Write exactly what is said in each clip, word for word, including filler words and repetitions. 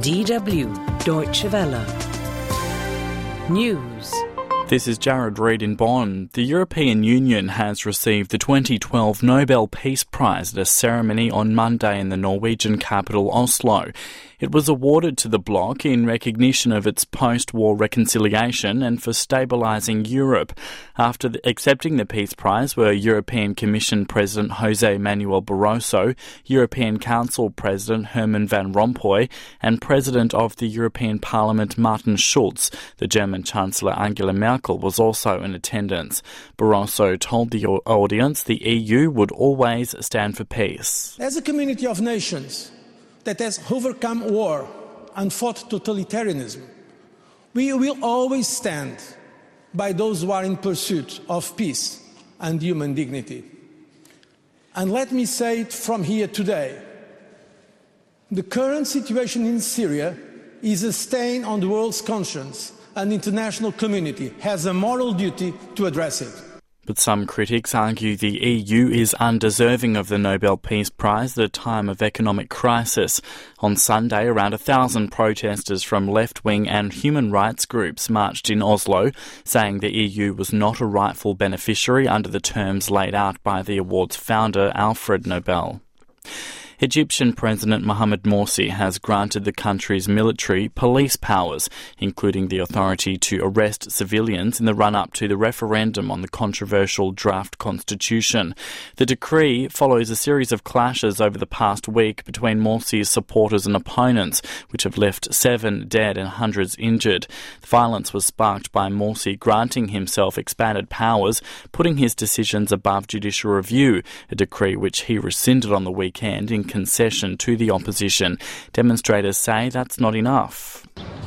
D W Deutsche Welle. News. This is Jared Reid in Bonn. The European Union has received the twenty twelve Nobel Peace Prize at a ceremony on Monday in the Norwegian capital Oslo. It was awarded to the bloc in recognition of its post-war reconciliation and for stabilising Europe. After the, accepting the Peace Prize were European Commission President Jose Manuel Barroso, European Council President Herman Van Rompuy, and President of the European Parliament Martin Schulz. The German Chancellor Angela Merkel was also in attendance. Barroso told the audience the E U would always stand for peace. As a community of nations that has overcome war and fought totalitarianism, we will always stand by those who are in pursuit of peace and human dignity. And let me say it from here today. The current situation in Syria is a stain on the world's conscience, and the international community has a moral duty to address it. But some critics argue the E U is undeserving of the Nobel Peace Prize at a time of economic crisis. On Sunday, around a thousand protesters from left-wing and human rights groups marched in Oslo, saying the E U was not a rightful beneficiary under the terms laid out by the award's founder, Alfred Nobel. Egyptian President Mohamed Morsi has granted the country's military police powers, including the authority to arrest civilians in the run-up to the referendum on the controversial draft constitution. The decree follows a series of clashes over the past week between Morsi's supporters and opponents, which have left seven dead and hundreds injured. The violence was sparked by Morsi granting himself expanded powers, putting his decisions above judicial review, a decree which he rescinded on the weekend in concession to the opposition. Demonstrators say that's not enough.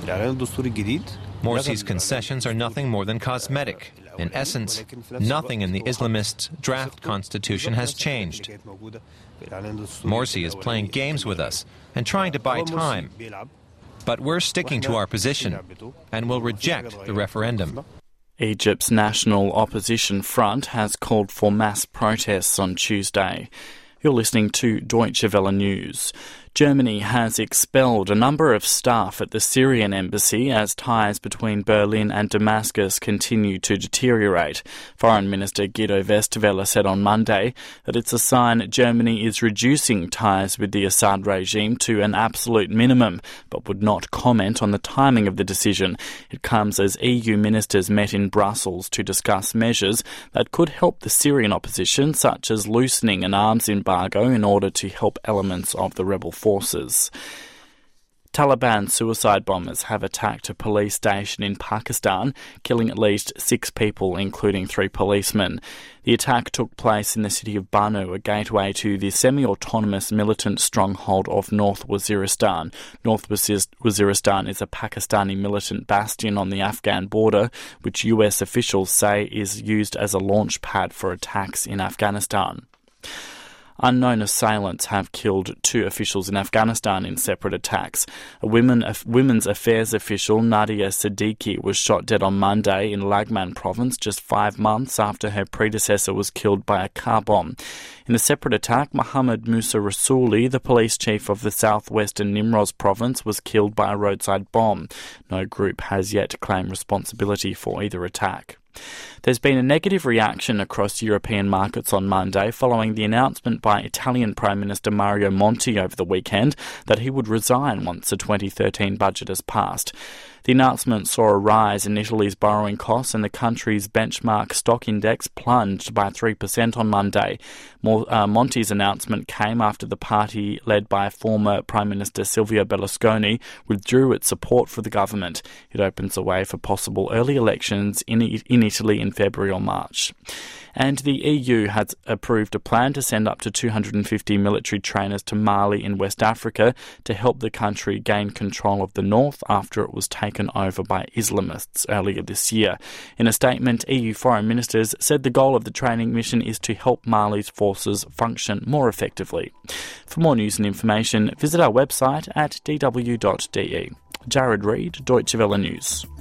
Morsi's concessions are nothing more than cosmetic. In essence, nothing in the Islamist draft constitution has changed. Morsi is playing games with us and trying to buy time. But we're sticking to our position and will reject the referendum. Egypt's National Opposition Front has called for mass protests on Tuesday. You're listening to Deutsche Welle News. Germany has expelled a number of staff at the Syrian embassy as ties between Berlin and Damascus continue to deteriorate. Foreign Minister Guido Westerwelle said on Monday that it's a sign Germany is reducing ties with the Assad regime to an absolute minimum, but would not comment on the timing of the decision. It comes as E U ministers met in Brussels to discuss measures that could help the Syrian opposition, such as loosening an arms embargo in order to help elements of the rebel forces. Taliban suicide bombers have attacked a police station in Pakistan, killing at least six people, including three policemen. The attack took place in the city of Banu, a gateway to the semi-autonomous militant stronghold of North Waziristan. North Waziristan is a Pakistani militant bastion on the Afghan border, which U S officials say is used as a launch pad for attacks in Afghanistan. Unknown assailants have killed two officials in Afghanistan in separate attacks. A women, a women's affairs official, Nadia Siddiqui, was shot dead on Monday in Laghman province just five months after her predecessor was killed by a car bomb. In a separate attack, Mohammed Musa Rasuli, the police chief of the southwestern Nimroz province, was killed by a roadside bomb. No group has yet claimed responsibility for either attack. There's been a negative reaction across European markets on Monday following the announcement by Italian Prime Minister Mario Monti over the weekend that he would resign once the twenty thirteen budget has passed. The announcement saw a rise in Italy's borrowing costs and the country's benchmark stock index plunged by three percent on Monday. More, uh, Monti's announcement came after the party led by former Prime Minister Silvio Berlusconi withdrew its support for the government. It opens the way for possible early elections in, in Italy in February or March. And the E U has approved a plan to send up to two hundred fifty military trainers to Mali in West Africa to help the country gain control of the north after it was taken over by Islamists earlier this year. In a statement, E U foreign ministers said the goal of the training mission is to help Mali's forces function more effectively. For more news and information, visit our website at d w dot d e. Jared Reid, Deutsche Welle News.